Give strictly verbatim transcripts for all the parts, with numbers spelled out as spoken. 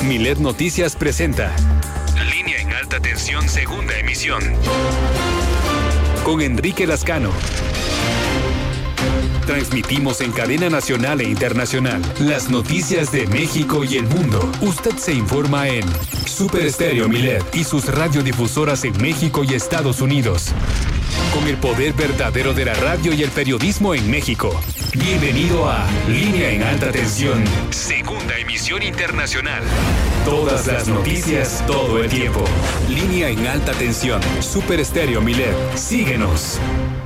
Milet Noticias presenta Línea en Alta Tensión, segunda emisión, con Enrique Lascano. Transmitimos en cadena nacional e internacional las noticias de México y el mundo. Usted se informa en Super Estéreo Milet y sus radiodifusoras en México y Estados Unidos. Con el poder verdadero de la radio y el periodismo en México. Bienvenido a Línea en Alta Tensión, segunda emisión internacional. Todas las noticias, todo el tiempo. Línea en Alta Tensión, Super Estéreo Milet. Síguenos.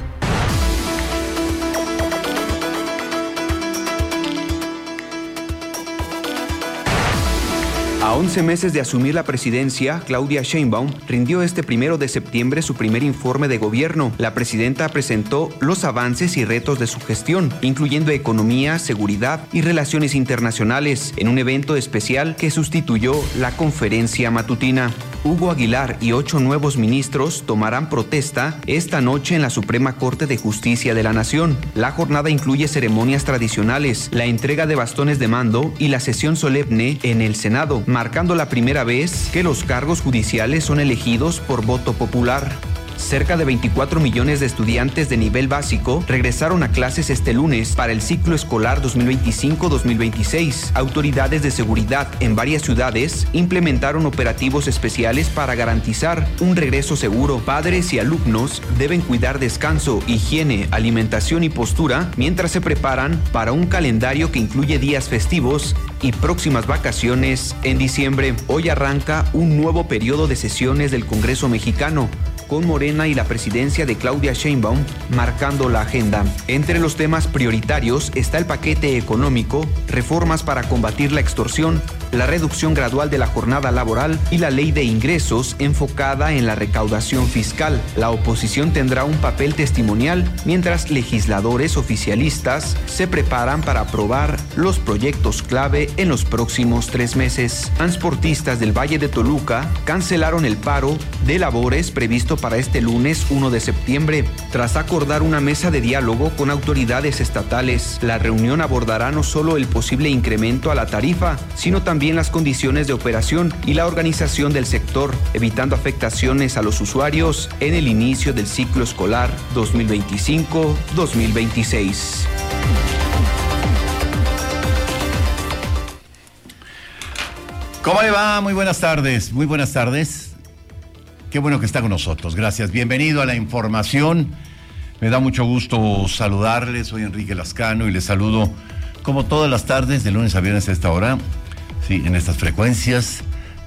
A once meses de asumir la presidencia, Claudia Sheinbaum rindió este primero de septiembre su primer informe de gobierno. La presidenta presentó los avances y retos de su gestión, incluyendo economía, seguridad y relaciones internacionales, en un evento especial que sustituyó la conferencia matutina. Hugo Aguilar y ocho nuevos ministros tomarán protesta esta noche en la Suprema Corte de Justicia de la Nación. La jornada incluye ceremonias tradicionales, la entrega de bastones de mando y la sesión solemne en el Senado, marcando la primera vez que los cargos judiciales son elegidos por voto popular. Cerca de veinticuatro millones de estudiantes de nivel básico regresaron a clases este lunes para el ciclo escolar dos mil veinticinco dos mil veintiséis. Autoridades de seguridad en varias ciudades implementaron operativos especiales para garantizar un regreso seguro. Padres y alumnos deben cuidar descanso, higiene, alimentación y postura mientras se preparan para un calendario que incluye días festivos y próximas vacaciones en diciembre. Hoy arranca un nuevo periodo de sesiones del Congreso mexicano, con Morena y la presidencia de Claudia Sheinbaum marcando la agenda. Entre los temas prioritarios está el paquete económico, reformas para combatir la extorsión, la reducción gradual de la jornada laboral y la ley de ingresos enfocada en la recaudación fiscal. La oposición tendrá un papel testimonial, mientras legisladores oficialistas se preparan para aprobar los proyectos clave en los próximos tres meses. Transportistas del Valle de Toluca cancelaron el paro de labores previsto para este lunes uno de septiembre, tras acordar una mesa de diálogo con autoridades estatales. La reunión abordará no solo el posible incremento a la tarifa, sino también las condiciones de operación y la organización del sector, evitando afectaciones a los usuarios en el inicio del ciclo escolar dos mil veinticinco dos mil veintiséis. ¿Cómo le va? Muy buenas tardes, muy buenas tardes. Qué bueno que está con nosotros, gracias. Bienvenido a la información. Me da mucho gusto saludarles. Soy Enrique Lascano y les saludo como todas las tardes, de lunes a viernes a esta hora, sí, en estas frecuencias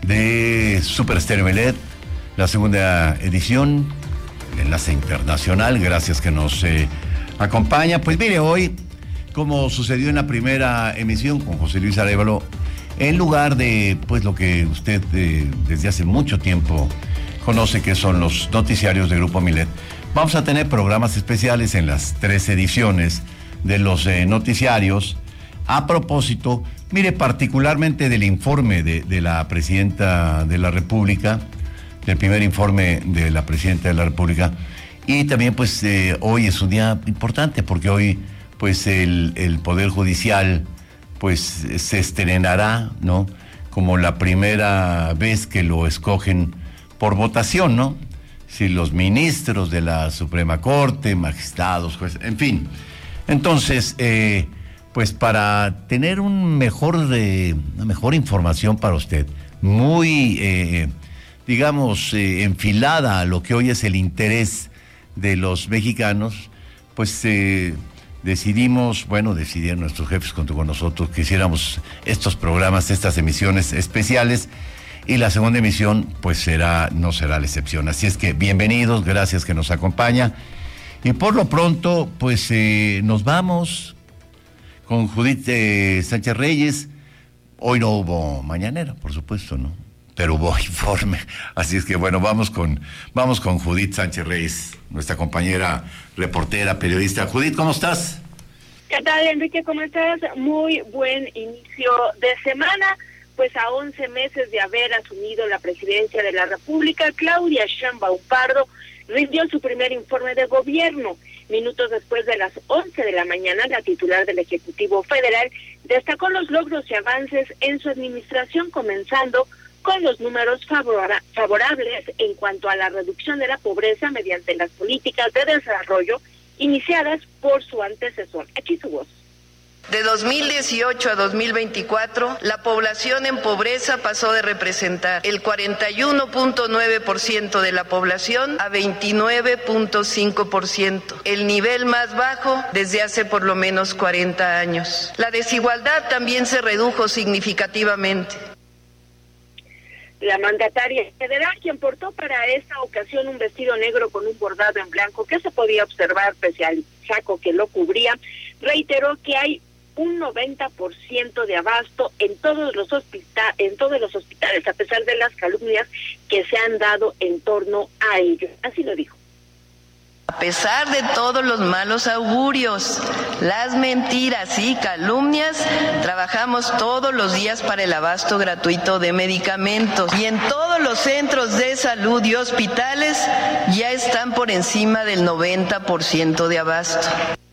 de Super Estéreo Milet, la segunda edición, el enlace internacional. Gracias que nos eh, acompaña. Pues mire, hoy, como sucedió en la primera emisión con José Luis Arévalo, en lugar de pues lo que usted eh, desde hace mucho tiempo conoce, que son los noticiarios de Grupo Milet, vamos a tener programas especiales en las tres ediciones de los eh, noticiarios. A propósito, mire, particularmente del informe de, de la Presidenta de la República, del primer informe de la Presidenta de la República, y también pues eh, hoy es un día importante porque hoy pues el, el Poder Judicial pues se estrenará, ¿no?, como la primera vez que lo escogen por votación, ¿no? Si los ministros de la Suprema Corte, magistrados, jueces, en fin. Entonces, eh, pues para tener un mejor, eh, una mejor información para usted, muy, eh, digamos, eh, enfilada a lo que hoy es el interés de los mexicanos, pues eh, decidimos, bueno, decidieron nuestros jefes junto con nosotros que hiciéramos estos programas, estas emisiones especiales. Y la segunda emisión, pues será, no será la excepción. Así es que bienvenidos, gracias que nos acompaña. Y por lo pronto, pues eh, nos vamos con Judith eh, Sánchez Reyes. Hoy no hubo mañanera, por supuesto, ¿no? Pero hubo informe. Así es que bueno, vamos con, vamos con Judith Sánchez Reyes, nuestra compañera reportera, periodista. Judith, ¿cómo estás? ¿Qué tal, Enrique? ¿Cómo estás? Muy buen inicio de semana. Pues a once meses de haber asumido la presidencia de la República, Claudia Sheinbaum Pardo rindió su primer informe de gobierno. Minutos después de las once de la mañana, la titular del Ejecutivo Federal Destacó los logros y avances en su administración, comenzando con los números favora- favorables en cuanto a la reducción de la pobreza mediante las políticas de desarrollo iniciadas por su antecesor. Aquí su voz. De dos mil dieciocho a dos mil veinticuatro, la población en pobreza pasó de representar el cuarenta y uno punto nueve por ciento de la población a veintinueve punto cinco por ciento, el nivel más bajo desde hace por lo menos cuarenta años. La desigualdad también se redujo significativamente. La mandataria federal, quien portó para esta ocasión un vestido negro con un bordado en blanco que se podía observar pese al saco que lo cubría, reiteró que hay un noventa por ciento de abasto en todos los hospitales, en todos los hospitales, a pesar de las calumnias que se han dado en torno a ellos. Así lo dijo. A pesar de todos los malos augurios, las mentiras y calumnias, trabajamos todos los días para el abasto gratuito de medicamentos y en todos los centros de salud y hospitales ya están por encima del noventa por ciento de abasto.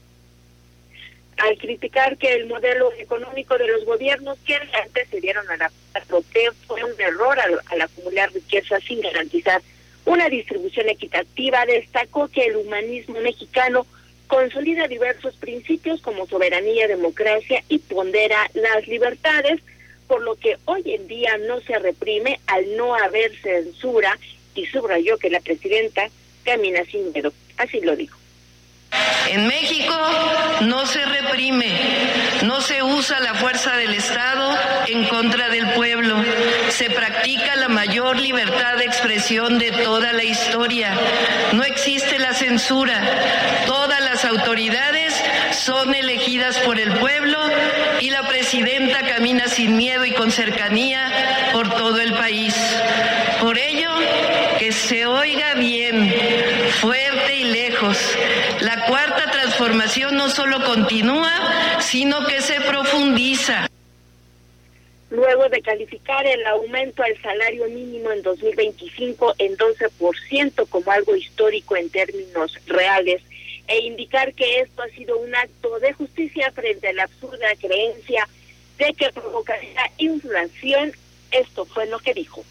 Al criticar que el modelo económico de los gobiernos que antes se dieron a la protesta fue un error al, al acumular riqueza sin garantizar una distribución equitativa, destacó que el humanismo mexicano consolida diversos principios como soberanía, democracia y pondera las libertades, por lo que hoy en día no se reprime al no haber censura, y subrayó que la presidenta camina sin miedo. Así lo dijo. En México no se reprime, no se usa la fuerza del Estado en contra del pueblo. Se practica la mayor libertad de expresión de toda la historia. No existe la censura. Todas las autoridades son elegidas por el pueblo y la presidenta camina sin miedo y con cercanía por todo el país. Por ello, que se oiga bien, fuerte y lejos. La cuarta transformación no solo continúa, sino que se profundiza. Luego de calificar el aumento al salario mínimo en dos mil veinticinco en doce por ciento como algo histórico en términos reales, e indicar que esto ha sido un acto de justicia frente a la absurda creencia de que provocaría inflación, esto fue lo que dijo.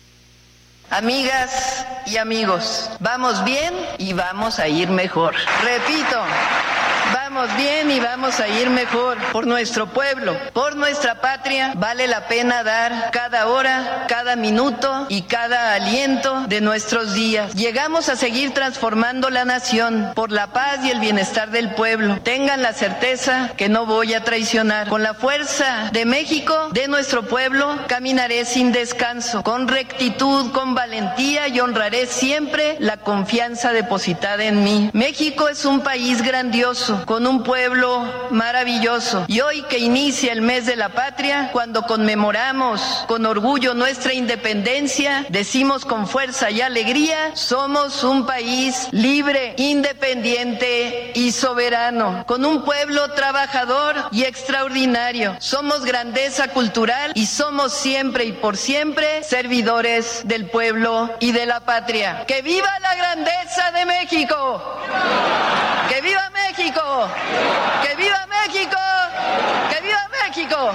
Amigas y amigos, vamos bien y vamos a ir mejor. Repito, vamos bien y vamos a ir mejor. Por nuestro pueblo, por nuestra patria, vale la pena dar cada hora, cada minuto y cada aliento de nuestros días. Llegamos a seguir transformando la nación por la paz y el bienestar del pueblo. Tengan la certeza que no voy a traicionar. Con la fuerza de México, de nuestro pueblo, caminaré sin descanso, con rectitud, con valentía y honraré siempre la confianza depositada en mí. México es un país grandioso, con un pueblo maravilloso. Y hoy que inicia el mes de la patria, cuando conmemoramos con orgullo nuestra independencia, decimos con fuerza y alegría, somos un país libre, independiente y soberano, con un pueblo trabajador y extraordinario. Somos grandeza cultural y somos siempre y por siempre servidores del pueblo y de la patria. ¡Que viva la grandeza de México! ¡Que viva México! ¡Que viva México! ¡Que viva México!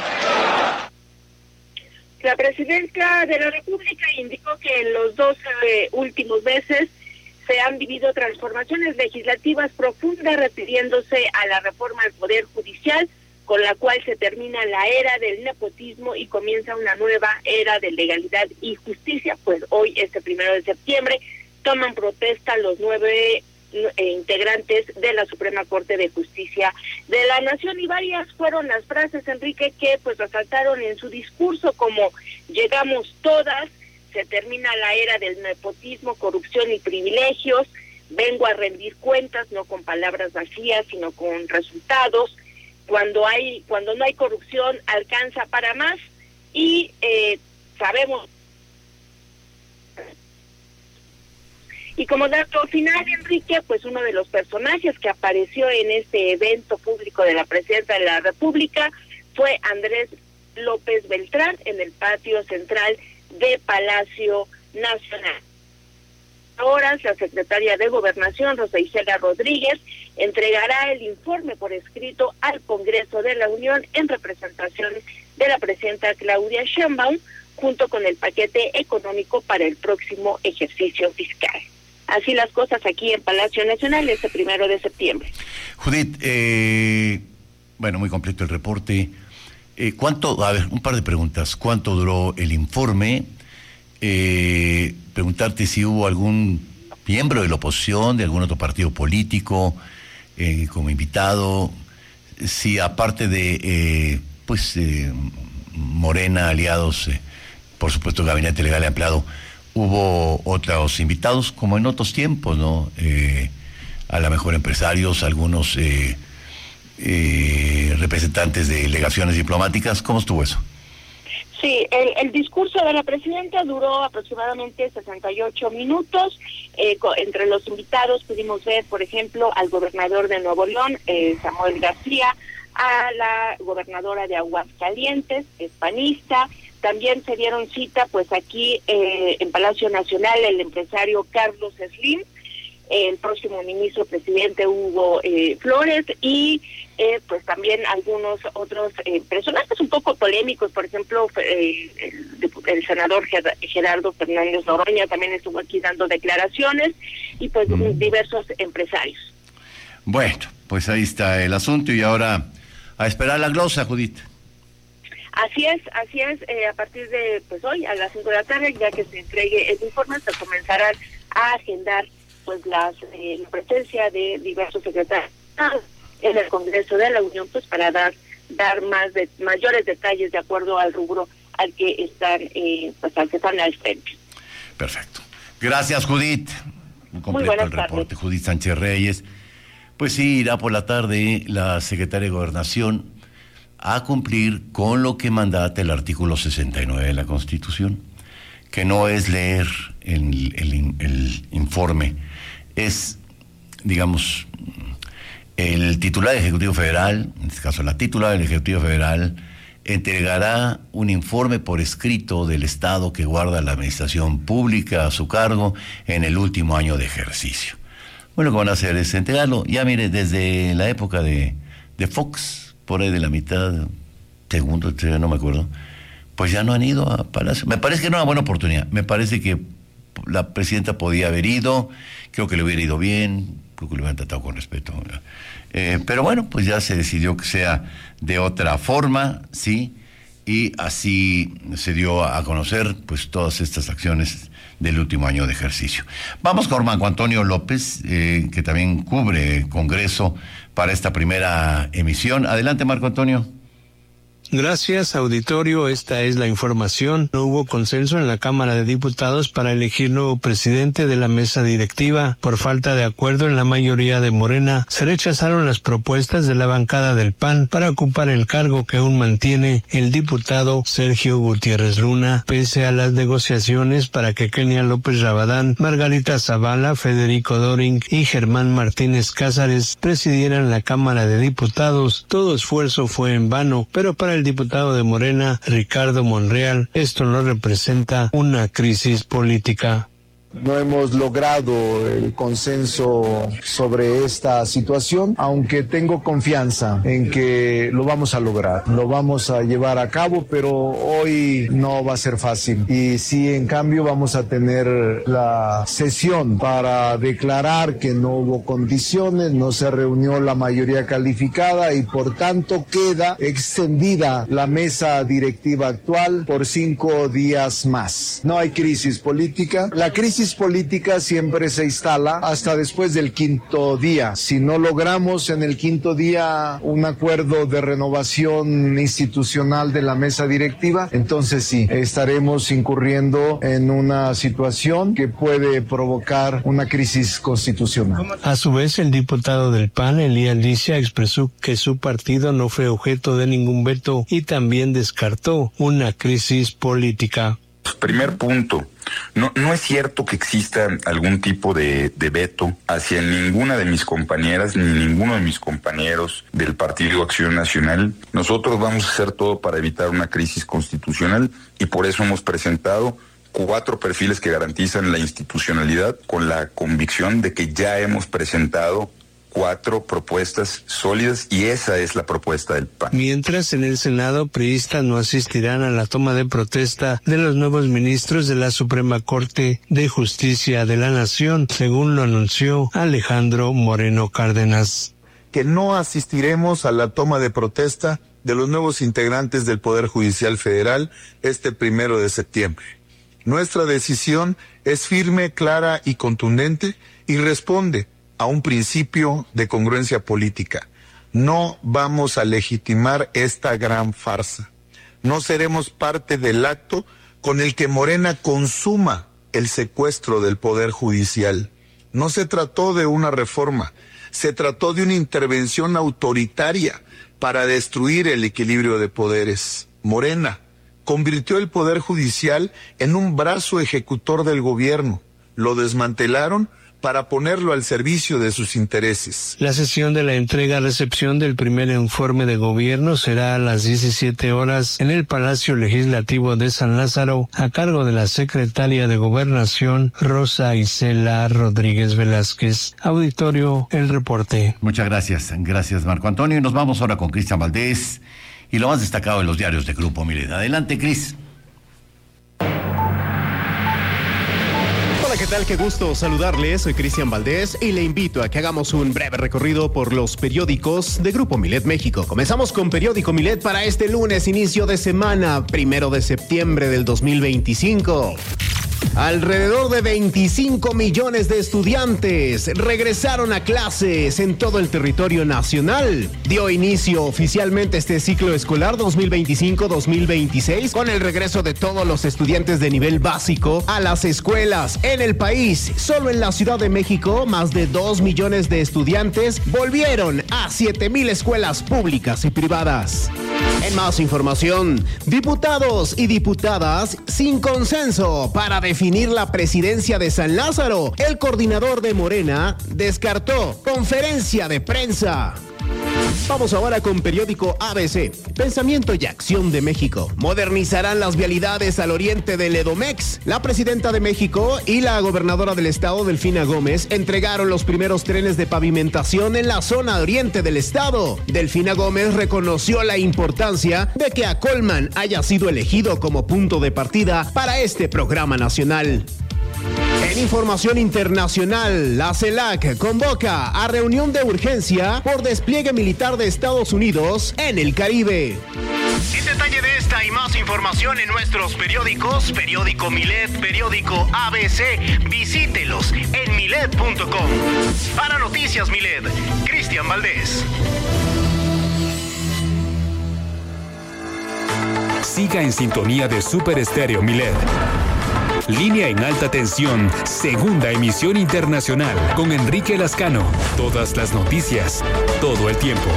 La presidenta de la República indicó que en los dos eh, últimos meses se han vivido transformaciones legislativas profundas, refiriéndose a la reforma del Poder Judicial, con la cual se termina la era del nepotismo y comienza una nueva era de legalidad y justicia. Pues hoy, este primero de septiembre, toman protesta los nueve eh, integrantes de la Suprema Corte de Justicia de la Nación, y varias fueron las frases, Enrique, que pues resaltaron en su discurso, como llegamos todas, se termina la era del nepotismo, corrupción y privilegios, vengo a rendir cuentas, no con palabras vacías, sino con resultados. Cuando hay, cuando no hay corrupción, alcanza para más, y eh, sabemos. Y como dato final, Enrique, pues uno de los personajes que apareció en este evento público de la Presidenta de la República fue Andrés López Beltrán en el patio central de Palacio Nacional. horas, la secretaria de Gobernación, Rosa Isela Rodríguez, entregará el informe por escrito al Congreso de la Unión en representación de la presidenta Claudia Sheinbaum, junto con el paquete económico para el próximo ejercicio fiscal. Así las cosas aquí en Palacio Nacional este primero de septiembre. Judith, eh, bueno, muy completo el reporte. Eh, ¿Cuánto, a ver, un par de preguntas. ¿Cuánto duró el informe? Eh, preguntarte si hubo algún miembro de la oposición, de algún otro partido político, eh, como invitado, si aparte de, eh, pues, eh, Morena, aliados, eh, por supuesto, el Gabinete Legal y Ampliado, hubo otros invitados, como en otros tiempos, ¿no? Eh, a lo mejor empresarios, algunos eh, eh, representantes de delegaciones diplomáticas. ¿Cómo estuvo eso? Sí, el, el discurso de la presidenta duró aproximadamente sesenta y ocho minutos. Eh, co- entre los invitados pudimos ver, por ejemplo, al gobernador de Nuevo León, eh, Samuel García, a la gobernadora de Aguascalientes, hispanista. También se dieron cita, pues aquí eh, en Palacio Nacional, el empresario Carlos Slim, el próximo ministro presidente Hugo eh, Flores y eh, pues también algunos otros eh, personajes un poco polémicos, por ejemplo, eh, el, el senador Ger- Gerardo Fernández Noroña también estuvo aquí dando declaraciones y pues mm. diversos empresarios. Bueno, pues ahí está el asunto y ahora a esperar la glosa, Judith. Así es, así es, eh, a partir de pues hoy a las cinco de la tarde, ya que se entregue el informe, se comenzarán a agendar pues las eh, la presencia de diversos secretarios en el Congreso de la Unión, pues para dar dar más de mayores detalles de acuerdo al rubro al que están eh, pues al que están al frente. Perfecto. Gracias, Judith. Un completo el reporte, tardes. Judith Sánchez Reyes. Pues sí, irá por la tarde la secretaria de Gobernación a cumplir con lo que mandata el artículo sesenta y nueve de la Constitución, que no es leer el, el, el informe, es, digamos, el titular del Ejecutivo Federal, en este caso la titular del Ejecutivo Federal, entregará un informe por escrito del Estado que guarda la administración pública a su cargo en el último año de ejercicio. Bueno, lo que van a hacer es entregarlo, ya mire, desde la época de, de Fox, por ahí de la mitad, segundo, tercero, no me acuerdo, pues ya no han ido a Palacio. Me parece que no es una buena oportunidad, me parece que la presidenta podía haber ido, creo que le hubiera ido bien, creo que lo hubieran tratado con respeto. Eh, pero bueno, pues ya se decidió que sea de otra forma, ¿sí? Y así se dio a conocer pues todas estas acciones del último año de ejercicio. Vamos con Marco Antonio López, eh, que también cubre el Congreso para esta primera emisión. Adelante, Marco Antonio. Gracias, auditorio. Esta es la información. No hubo consenso en la Cámara de Diputados para elegir nuevo presidente de la mesa directiva. Por falta de acuerdo en la mayoría de Morena, se rechazaron las propuestas de la bancada del P A N para ocupar el cargo que aún mantiene el diputado Sergio Gutiérrez Luna. Pese a las negociaciones para que Kenia López Rabadán, Margarita Zavala, Federico Doring y Germán Martínez Cázares presidieran la Cámara de Diputados, todo esfuerzo fue en vano, pero para el diputado de Morena, Ricardo Monreal, esto no representa una crisis política. No hemos logrado el consenso sobre esta situación, aunque tengo confianza en que lo vamos a lograr, lo vamos a llevar a cabo, pero hoy no va a ser fácil. Y sí, en cambio, vamos a tener la sesión para declarar que no hubo condiciones, no se reunió la mayoría calificada y por tanto queda extendida la mesa directiva actual por cinco días más. No hay crisis política. La crisis política siempre se instala hasta después del quinto día. Si no logramos en el quinto día un acuerdo de renovación institucional de la mesa directiva, entonces sí, estaremos incurriendo en una situación que puede provocar una crisis constitucional. A su vez, el diputado del P A N, Elías Licia, expresó que su partido no fue objeto de ningún veto y también descartó una crisis política. Primer punto, no, no es cierto que exista algún tipo de, de veto hacia ninguna de mis compañeras ni ninguno de mis compañeros del Partido Acción Nacional. Nosotros vamos a hacer todo para evitar una crisis constitucional y por eso hemos presentado cuatro perfiles que garantizan la institucionalidad, con la convicción de que ya hemos presentado cuatro propuestas sólidas y esa es la propuesta del P A N. Mientras, en el Senado, priistas no asistirán a la toma de protesta de los nuevos ministros de la Suprema Corte de Justicia de la Nación, según lo anunció Alejandro Moreno Cárdenas. Que no asistiremos a la toma de protesta de los nuevos integrantes del Poder Judicial Federal este primero de septiembre. Nuestra decisión es firme, clara y contundente y responde a un principio de congruencia política. No vamos a legitimar esta gran farsa. No seremos parte del acto con el que Morena consuma el secuestro del Poder Judicial. No se trató de una reforma, se trató de una intervención autoritaria para destruir el equilibrio de poderes. Morena convirtió el Poder Judicial en un brazo ejecutor del gobierno. Lo desmantelaron para ponerlo al servicio de sus intereses. La sesión de la entrega-recepción del primer informe de gobierno será a las diecisiete horas en el Palacio Legislativo de San Lázaro, a cargo de la secretaria de Gobernación, Rosa Isela Rodríguez Velázquez. Auditorio, el reporte. Muchas gracias. Gracias, Marco Antonio. Y nos vamos ahora con Cristian Valdés y lo más destacado en los diarios de Grupo Milet. Adelante, Cris. ¿Qué tal? Qué gusto saludarles. Soy Cristian Valdés y le invito a que hagamos un breve recorrido por los periódicos de Grupo Milet México. Comenzamos con Periódico Milet para este lunes, inicio de semana, primero de septiembre del dos mil veinticinco. Alrededor de veinticinco millones de estudiantes regresaron a clases en todo el territorio nacional. Dio inicio oficialmente este ciclo escolar dos mil veinticinco dos mil veintiséis con el regreso de todos los estudiantes de nivel básico a las escuelas en el país. Solo en la Ciudad de México, más de dos millones de estudiantes volvieron a siete mil escuelas públicas y privadas. En más información, diputados y diputadas sin consenso para definir la presidencia de San Lázaro. El coordinador de Morena descartó conferencia de prensa. Vamos ahora con Periódico A B C. Pensamiento y Acción de México. Modernizarán las vialidades al oriente del Edomex. La presidenta de México y la gobernadora del estado, Delfina Gómez, entregaron los primeros trenes de pavimentación en la zona oriente del estado. Delfina Gómez reconoció la importancia de que Acolman haya sido elegido como punto de partida para este programa nacional. En información internacional, la CELAC convoca a reunión de urgencia por despliegue militar de Estados Unidos en el Caribe. En detalle de esta y más información en nuestros periódicos, Periódico Milet, Periódico A B C, visítelos en milet punto com. Para Noticias Milet, Cristian Valdés. Siga en sintonía de Super Estéreo Milet. Línea en alta tensión, segunda emisión internacional, con Enrique Lascano. Todas las noticias, todo el tiempo.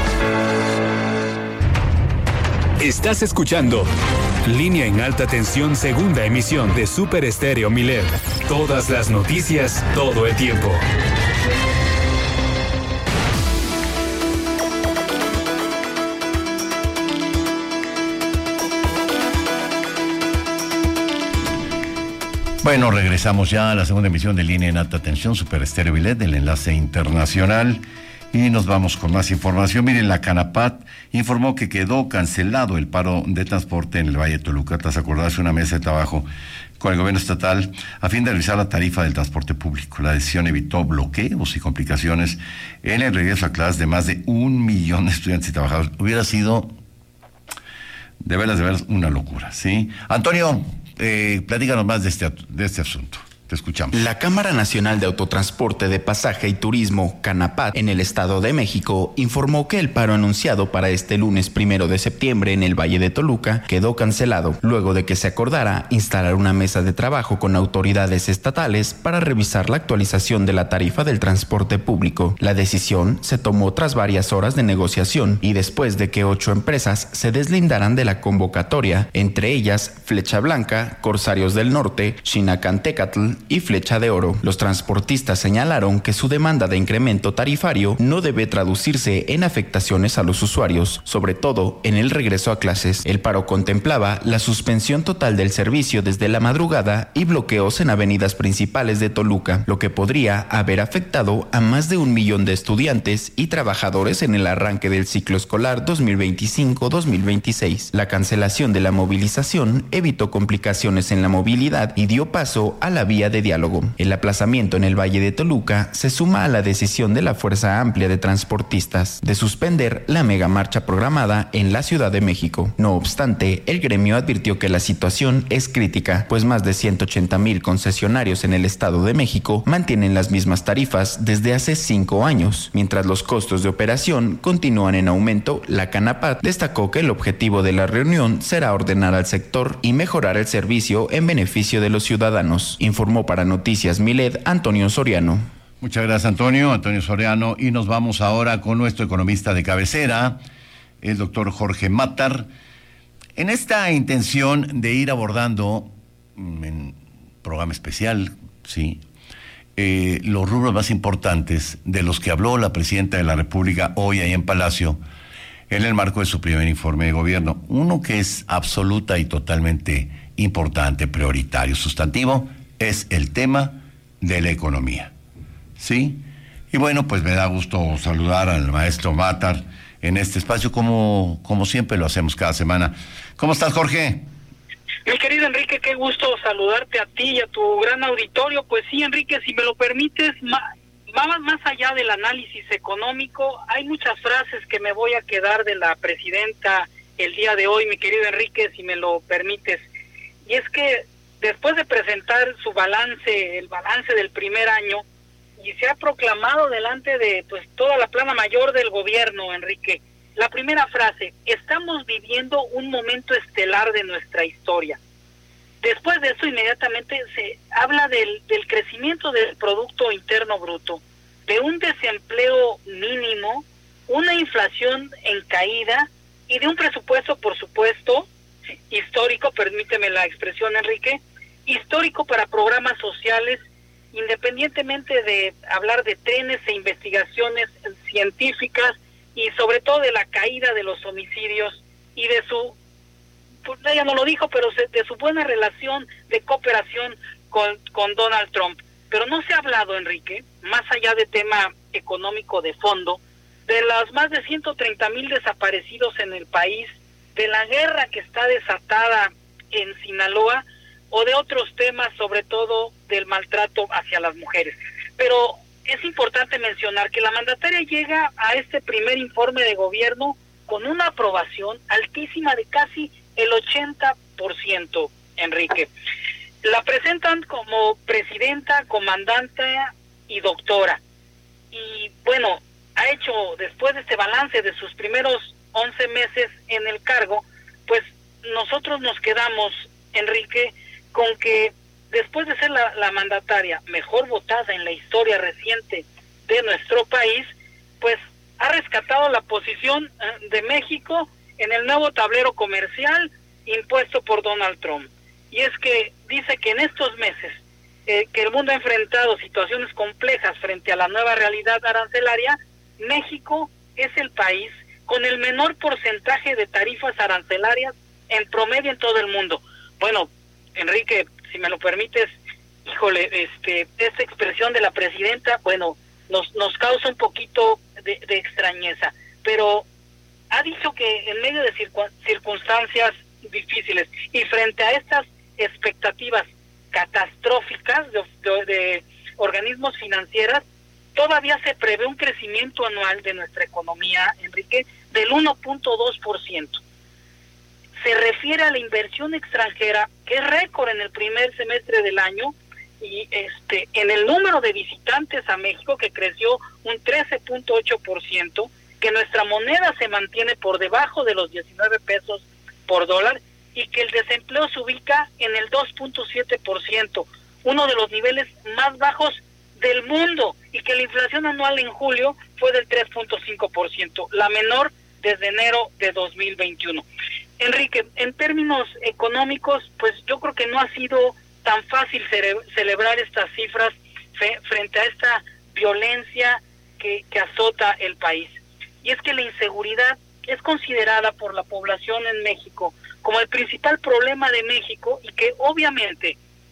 Estás escuchando Línea en alta tensión, segunda emisión de Super Estéreo Milet. Todas las noticias, todo el tiempo. Bueno, regresamos ya a la segunda emisión de Línea en Alta Tensión, Super Estéreo Milet, del enlace internacional. Y nos vamos con más información. Miren, la Canapat informó que quedó cancelado el paro de transporte en el Valle de Toluca tras acordarse una mesa de trabajo con el gobierno estatal a fin de revisar la tarifa del transporte público. La decisión evitó bloqueos y complicaciones en el regreso a clases de más de un millón de estudiantes y trabajadores. Hubiera sido de veras, de veras, una locura, ¿sí? Antonio, Eh, platícanos más de este, de este asunto. Te escuchamos. La Cámara Nacional de Autotransporte de Pasaje y Turismo, Canapat, en el Estado de México, informó que el paro anunciado para este lunes primero de septiembre en el Valle de Toluca quedó cancelado, luego de que se acordara instalar una mesa de trabajo con autoridades estatales para revisar la actualización de la tarifa del transporte público. La decisión se tomó tras varias horas de negociación y después de que ocho empresas se deslindaran de la convocatoria, entre ellas Flecha Blanca, Corsarios del Norte, Xinacantecatl, Unión y Flecha de Oro. Los transportistas señalaron que su demanda de incremento tarifario no debe traducirse en afectaciones a los usuarios, sobre todo en el regreso a clases. El paro contemplaba la suspensión total del servicio desde la madrugada y bloqueos en avenidas principales de Toluca, lo que podría haber afectado a más de un millón de estudiantes y trabajadores en el arranque del ciclo escolar dos mil veinticinco dos mil veintiséis. La cancelación de la movilización evitó complicaciones en la movilidad y dio paso a la vía de diálogo. El aplazamiento en el Valle de Toluca se suma a la decisión de la Fuerza Amplia de Transportistas de suspender la megamarcha programada en la Ciudad de México. No obstante, el gremio advirtió que la situación es crítica, pues más de ciento ochenta mil concesionarios en el Estado de México mantienen las mismas tarifas desde hace cinco años. Mientras los costos de operación continúan en aumento, la Canapat destacó que el objetivo de la reunión será ordenar al sector y mejorar el servicio en beneficio de los ciudadanos, informó para Noticias Milet Antonio Soriano. Muchas gracias, Antonio, Antonio Soriano, y nos vamos ahora con nuestro economista de cabecera, el doctor Jorge Matar, en esta intención de ir abordando en programa especial, sí, eh, los rubros más importantes de los que habló la presidenta de la República hoy ahí en Palacio, en el marco de su primer informe de gobierno. Uno que es absoluta y totalmente importante, prioritario, sustantivo, es el tema de la economía, ¿sí? Y bueno, pues me da gusto saludar al maestro Matar en este espacio, como, como siempre lo hacemos cada semana. ¿Cómo estás, Jorge? Mi querido Enrique, qué gusto saludarte a ti y a tu gran auditorio. Pues sí, Enrique, si me lo permites, más, más allá del análisis económico, hay muchas frases que me voy a quedar de la presidenta el día de hoy, mi querido Enrique, si me lo permites. Y es que después de presentar su balance, el balance del primer año, y se ha proclamado delante de pues toda la plana mayor del gobierno, Enrique, la primera frase: estamos viviendo un momento estelar de nuestra historia. Después de eso, inmediatamente se habla del, del crecimiento del Producto Interno Bruto, de un desempleo mínimo, una inflación en caída y de un presupuesto, por supuesto, histórico, permíteme la expresión, Enrique, histórico para programas sociales, independientemente de hablar de trenes e investigaciones científicas y sobre todo de la caída de los homicidios y de su, pues ella no lo dijo, pero de su buena relación de cooperación con, con Donald Trump. Pero no se ha hablado, Enrique, más allá de tema económico de fondo, de las más de ciento treinta mil desaparecidos en el país, de la guerra que está desatada en Sinaloa, o de otros temas, sobre todo del maltrato hacia las mujeres. Pero es importante mencionar que la mandataria llega a este primer informe de gobierno con una aprobación altísima de casi el ochenta por ciento, Enrique. La presentan como presidenta, comandante y doctora. Y bueno, ha hecho, después de este balance de sus primeros once meses en el cargo, pues nosotros nos quedamos, Enrique, con que después de ser la, la mandataria mejor votada en la historia reciente de nuestro país, pues ha rescatado la posición de México en el nuevo tablero comercial impuesto por Donald Trump. Y es que dice que en estos meses eh, que el mundo ha enfrentado situaciones complejas frente a la nueva realidad arancelaria, México es el país con el menor porcentaje de tarifas arancelarias en promedio en todo el mundo. Bueno, Enrique, si me lo permites, híjole, este, esta expresión de la presidenta, bueno, nos nos causa un poquito de, de extrañeza, pero ha dicho que en medio de circun, circunstancias difíciles y frente a estas expectativas catastróficas de, de, de organismos financieros, todavía se prevé un crecimiento anual de nuestra economía, Enrique, del uno punto dos por ciento. Se refiere a la inversión extranjera, que es récord en el primer semestre del año, y este en el número de visitantes a México, que creció un trece punto ocho por ciento, que nuestra moneda se mantiene por debajo de los diecinueve pesos por dólar, y que el desempleo se ubica en el dos punto siete por ciento, uno de los niveles más bajos del mundo, y que la inflación anual en julio fue del tres punto cinco por ciento, la menor desde enero de dos mil veintiuno. Enrique, en términos económicos, pues yo creo que no ha sido tan fácil cere- celebrar estas cifras fe- frente a esta violencia que, que azota el país. Y es que la inseguridad es considerada por la población en México como el principal problema de México y que obviamente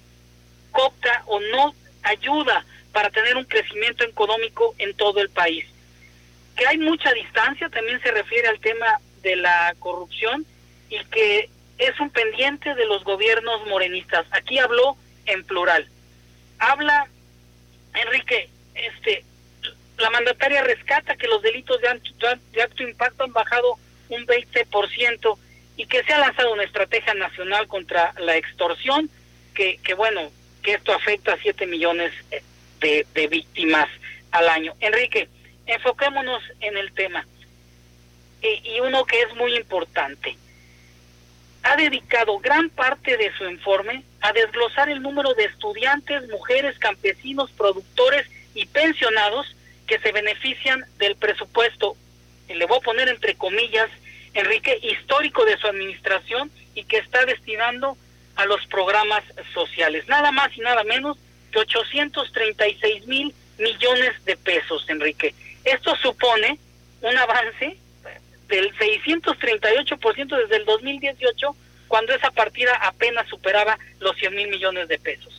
coopta o no ayuda para tener un crecimiento económico en todo el país. Que hay mucha distancia, también se refiere al tema de la corrupción y que es un pendiente de los gobiernos morenistas. Aquí habló en plural. Habla, Enrique, este, la mandataria rescata que los delitos de alto, de alto impacto han bajado un veinte por ciento y que se ha lanzado una estrategia nacional contra la extorsión, que, que bueno, que esto afecta a siete millones de, de víctimas al año. Enrique, enfoquémonos en el tema. E, y uno que es muy importante. Ha dedicado gran parte de su informe a desglosar el número de estudiantes, mujeres, campesinos, productores y pensionados que se benefician del presupuesto, y le voy a poner entre comillas, Enrique, histórico de su administración y que está destinando a los programas sociales. Nada más y nada menos que ochocientos treinta y seis mil millones de pesos, Enrique. Esto supone un avance del seiscientos treinta y ocho por ciento desde el dos mil dieciocho, cuando esa partida apenas superaba los cien mil millones de pesos.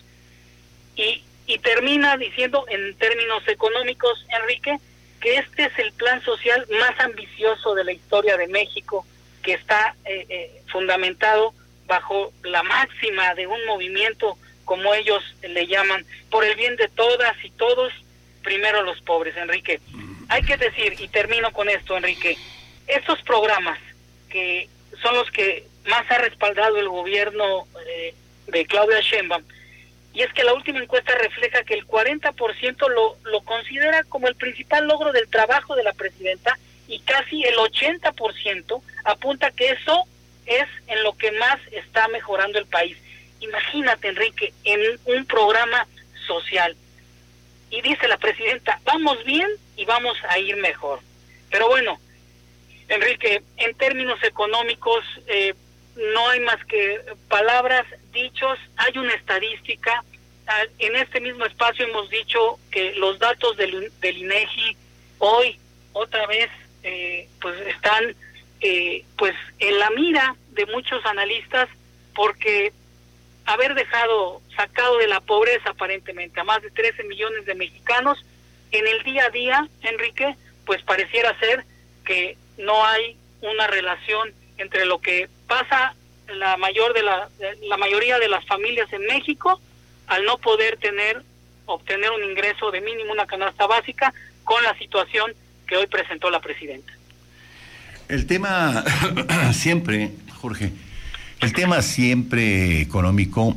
Y, y termina diciendo en términos económicos, Enrique, que este es el plan social más ambicioso de la historia de México, que está eh, eh, fundamentado bajo la máxima de un movimiento, como ellos le llaman, por el bien de todas y todos, primero los pobres, Enrique. Hay que decir, y termino con esto, Enrique, estos programas que son los que más ha respaldado el gobierno eh, de Claudia Sheinbaum, y es que la última encuesta refleja que el cuarenta por ciento lo, lo considera como el principal logro del trabajo de la presidenta, y casi el ochenta por ciento apunta que eso es en lo que más está mejorando el país. Imagínate, Enrique, en un programa social. Y dice la presidenta, vamos bien y vamos a ir mejor. Pero bueno, Enrique, en términos económicos, eh, no hay más que palabras, dichos. Hay una estadística. En este mismo espacio hemos dicho que los datos del, del INEGI hoy otra vez eh, pues están eh, pues en la mira de muchos analistas, porque haber dejado sacado de la pobreza aparentemente a más de trece millones de mexicanos en el día a día, Enrique, pues pareciera ser que no hay una relación entre lo que pasa la mayor de la, la mayoría de las familias en México al no poder tener obtener un ingreso de mínimo, una canasta básica, con la situación que hoy presentó la presidenta. El tema siempre, Jorge, el tema siempre económico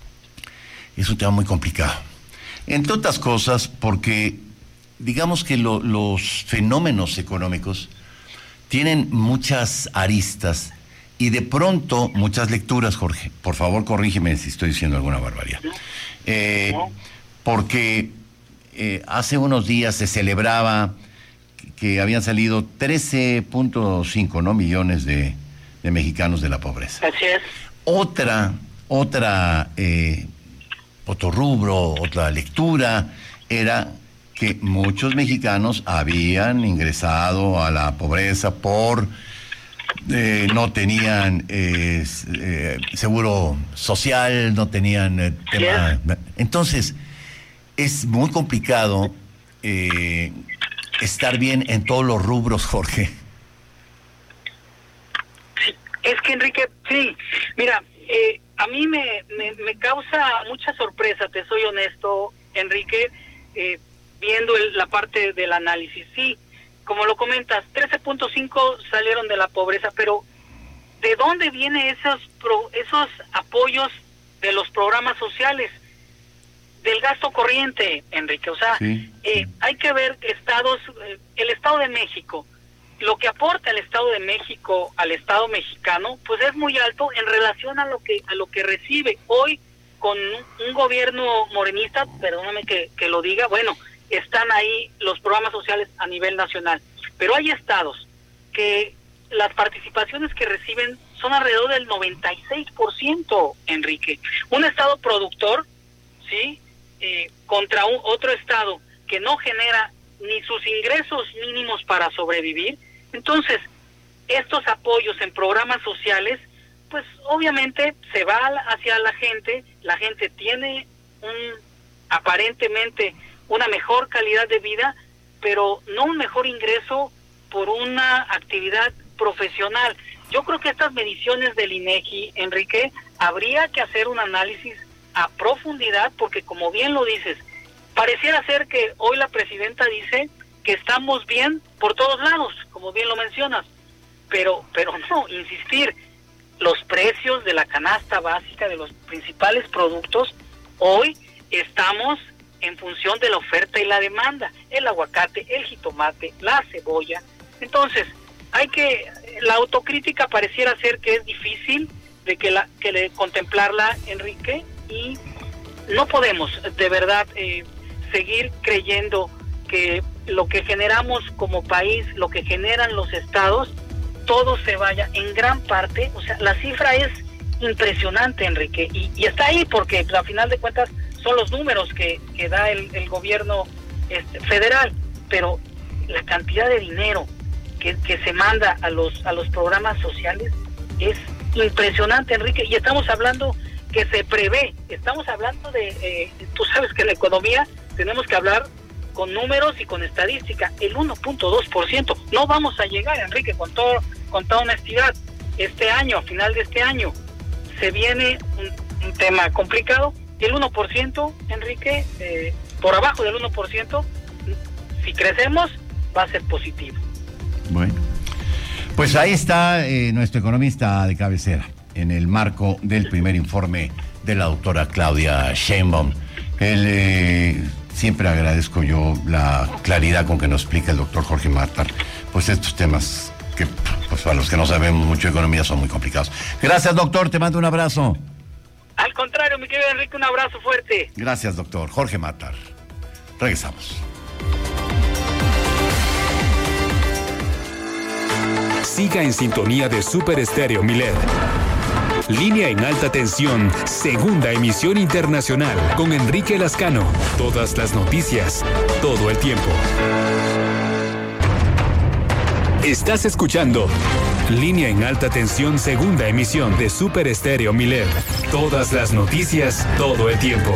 es un tema muy complicado. Entre otras cosas porque digamos que lo, los fenómenos económicos tienen muchas aristas y de pronto muchas lecturas, Jorge. Por favor, corrígeme si estoy diciendo alguna barbaridad. Eh, porque eh, hace unos días se celebraba que, que habían salido trece punto cinco, ¿no?, millones de, de mexicanos de la pobreza. Así es. Otra, otra, eh, otro rubro, otra lectura era que muchos mexicanos habían ingresado a la pobreza por eh, no tenían eh, eh, seguro social, no tenían eh, tema. Entonces es muy complicado eh, estar bien en todos los rubros, Jorge. Sí, es que Enrique, sí, mira, eh, a mí me, me, me causa mucha sorpresa, te soy honesto, Enrique, eh, viendo el, la parte del análisis. Sí, como lo comentas, trece punto cinco salieron de la pobreza, pero ¿de dónde vienen esos pro, esos apoyos de los programas sociales? Del gasto corriente, Enrique. O sea, sí, eh, sí. hay que ver estados, eh, el Estado de México, lo que aporta el Estado de México al Estado mexicano, pues es muy alto en relación a lo que a lo que recibe hoy con un, un gobierno morenista. Perdóname que, que lo diga, bueno, están ahí los programas sociales a nivel nacional, pero hay estados que las participaciones que reciben son alrededor del noventa y seis por ciento, Enrique. Un estado productor, ¿sí? Eh, contra un, otro estado que no genera ni sus ingresos mínimos para sobrevivir. Entonces, estos apoyos en programas sociales, pues obviamente se va hacia la gente, la gente tiene un aparentemente una mejor calidad de vida, pero no un mejor ingreso por una actividad profesional. Yo creo que estas mediciones del INEGI, Enrique, habría que hacer un análisis a profundidad, porque como bien lo dices, pareciera ser que hoy la presidenta dice que estamos bien por todos lados, como bien lo mencionas, pero pero no, insistir, los precios de la canasta básica de los principales productos, hoy estamos en función de la oferta y la demanda, el aguacate, el jitomate, la cebolla. Entonces, hay que, la autocrítica pareciera ser que es difícil de que la que le contemplarla, Enrique, y no podemos de verdad eh, seguir creyendo que lo que generamos como país, lo que generan los estados, todo se vaya en gran parte. O sea, la cifra es impresionante, Enrique, y, y está ahí porque pues, a final de cuentas son los números que, que da el, el gobierno este, federal, pero la cantidad de dinero que, que se manda a los a los programas sociales es impresionante, Enrique, y estamos hablando que se prevé, estamos hablando de, eh, tú sabes que en la economía tenemos que hablar con números y con estadística, el uno punto dos por ciento, no vamos a llegar, Enrique, con todo, con toda honestidad, este año, a final de este año, se viene un, un tema complicado, y el uno por ciento, Enrique, eh, por abajo del uno por ciento, si crecemos, va a ser positivo. Bueno, pues ahí está eh, nuestro economista de cabecera, en el marco del primer informe de la doctora Claudia Sheinbaum. Él, eh, siempre agradezco yo la claridad con que nos explica el doctor Jorge Matar, pues estos temas que, pues para los que no sabemos mucho de economía, son muy complicados. Gracias, doctor, te mando un abrazo. Al contrario, mi querido Enrique, un abrazo fuerte. Gracias, doctor. Jorge Matar. Regresamos. Siga en sintonía de Super Estéreo Milet. Línea en alta tensión, segunda emisión internacional, con Enrique Lascano. Todas las noticias, todo el tiempo. Estás escuchando Línea en alta tensión, segunda emisión de Super Estéreo Milet. Todas las noticias, todo el tiempo.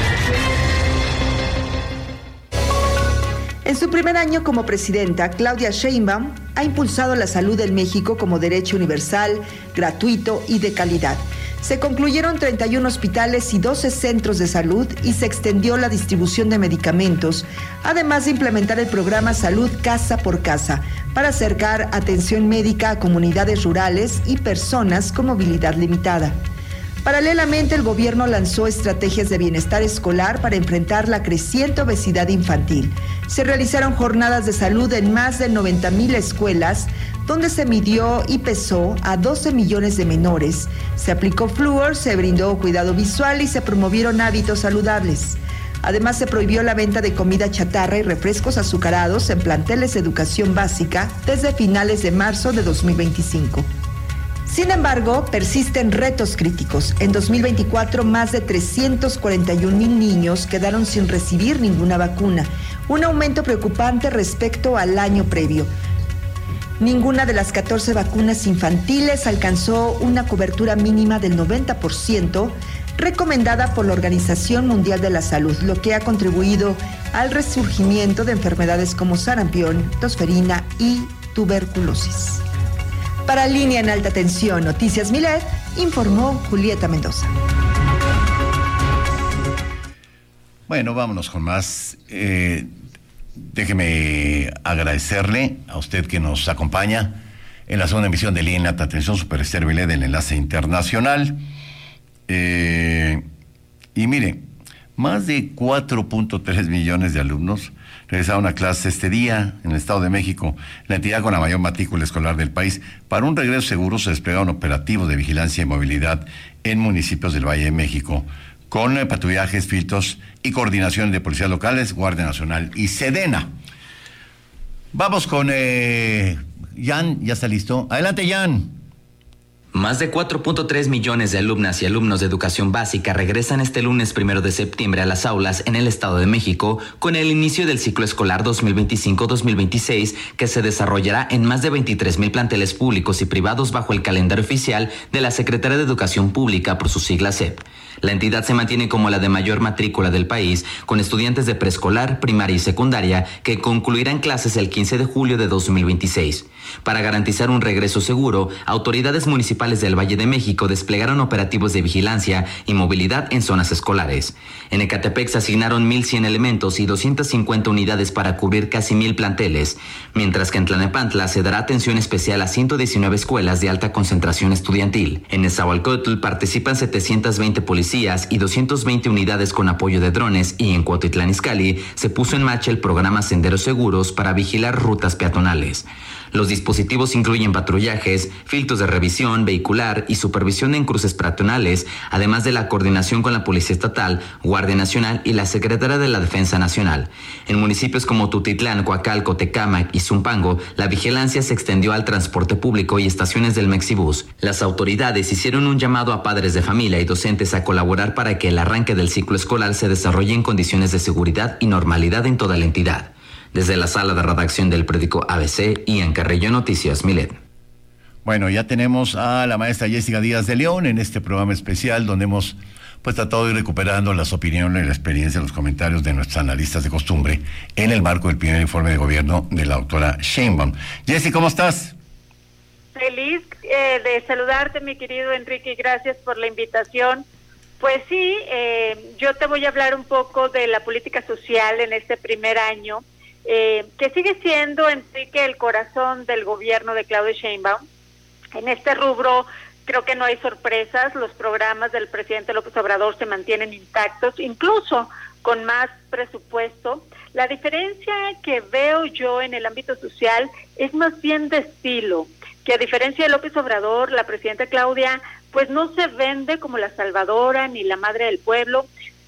En su primer año como presidenta, Claudia Sheinbaum ha impulsado la salud en México como derecho universal, gratuito y de calidad. Se concluyeron treinta y uno hospitales y doce centros de salud y se extendió la distribución de medicamentos, además de implementar el programa Salud Casa por Casa para acercar atención médica a comunidades rurales y personas con movilidad limitada. Paralelamente, el gobierno lanzó estrategias de bienestar escolar para enfrentar la creciente obesidad infantil. Se realizaron jornadas de salud en más de noventa mil escuelas, donde se midió y pesó a doce millones de menores. Se aplicó flúor, se brindó cuidado visual y se promovieron hábitos saludables. Además, se prohibió la venta de comida chatarra y refrescos azucarados en planteles de educación básica desde finales de marzo de dos mil veinticinco. Sin embargo, persisten retos críticos. En dos mil veinticuatro, más de trescientos cuarenta y un mil niños quedaron sin recibir ninguna vacuna, un aumento preocupante respecto al año previo. Ninguna de las catorce vacunas infantiles alcanzó una cobertura mínima del noventa por ciento, recomendada por la Organización Mundial de la Salud, lo que ha contribuido al resurgimiento de enfermedades como sarampión, tosferina y tuberculosis. Para Línea en Alta Tensión, Noticias Milet, informó Julieta Mendoza. Bueno, vámonos con más. Eh, déjeme agradecerle a usted que nos acompaña en la segunda emisión de Línea en Alta Tensión, Super Estéreo Milet, del enlace internacional. Eh, y mire, más de cuatro punto tres millones de alumnos regresaron a clase este día en el Estado de México, la entidad con la mayor matrícula escolar del país. Para un regreso seguro se desplegaron operativos de vigilancia y movilidad en municipios del Valle de México, con eh, patrullajes, filtros y coordinación de policías locales, Guardia Nacional y Sedena. Vamos con eh, Jan, ya está listo. Adelante, Jan. Más de cuatro punto tres millones de alumnas y alumnos de educación básica regresan este lunes primero de septiembre a las aulas en el Estado de México con el inicio del ciclo escolar dos mil veinticinco dos mil veintiséis que se desarrollará en más de veintitrés mil planteles públicos y privados bajo el calendario oficial de la Secretaría de Educación Pública, por sus siglas S E P. La entidad se mantiene como la de mayor matrícula del país, con estudiantes de preescolar, primaria y secundaria que concluirán clases el quince de julio de dos mil veintiséis. Para garantizar un regreso seguro, autoridades municipales del Valle de México desplegaron operativos de vigilancia y movilidad en zonas escolares. En Ecatepec se asignaron mil cien elementos y doscientas cincuenta unidades para cubrir casi mil planteles, mientras que en Tlalnepantla se dará atención especial a ciento diecinueve escuelas de alta concentración estudiantil. En Nezahualcóyotl participan setecientas veinte policías y doscientas veinte unidades con apoyo de drones, y en Cuautitlán Izcalli se puso en marcha el programa Senderos Seguros para vigilar rutas peatonales. Los dispositivos incluyen patrullajes, filtros de revisión vehicular y supervisión en cruces peatonales, además de la coordinación con la Policía Estatal, Guardia Nacional y la Secretaría de la Defensa Nacional. En municipios como Tutitlán, Coacalco, Tecámac y Zumpango, la vigilancia se extendió al transporte público y estaciones del Mexibus. Las autoridades hicieron un llamado a padres de familia y docentes a colaborar para que el arranque del ciclo escolar se desarrolle en condiciones de seguridad y normalidad en toda la entidad. Desde la sala de redacción del periódico A B C y en Carrillo Noticias, Milet. Bueno, ya tenemos a la maestra Jessica Díaz de León en este programa especial donde hemos pues tratado de ir recuperando las opiniones, la experiencia, los comentarios de nuestros analistas de costumbre en el marco del primer informe de gobierno de la doctora Sheinbaum. Jessy, ¿cómo estás? Feliz eh, de saludarte, mi querido Enrique, gracias por la invitación. Pues sí, eh, yo te voy a hablar un poco de la política social en este primer año. Eh, que sigue siendo, Enrique, el corazón del gobierno de Claudia Sheinbaum. En este rubro creo que no hay sorpresas, los programas del presidente López Obrador se mantienen intactos, incluso con más presupuesto. La diferencia que veo yo en el ámbito social es más bien de estilo, que a diferencia de López Obrador, la presidenta Claudia pues no se vende como la salvadora ni la madre del pueblo,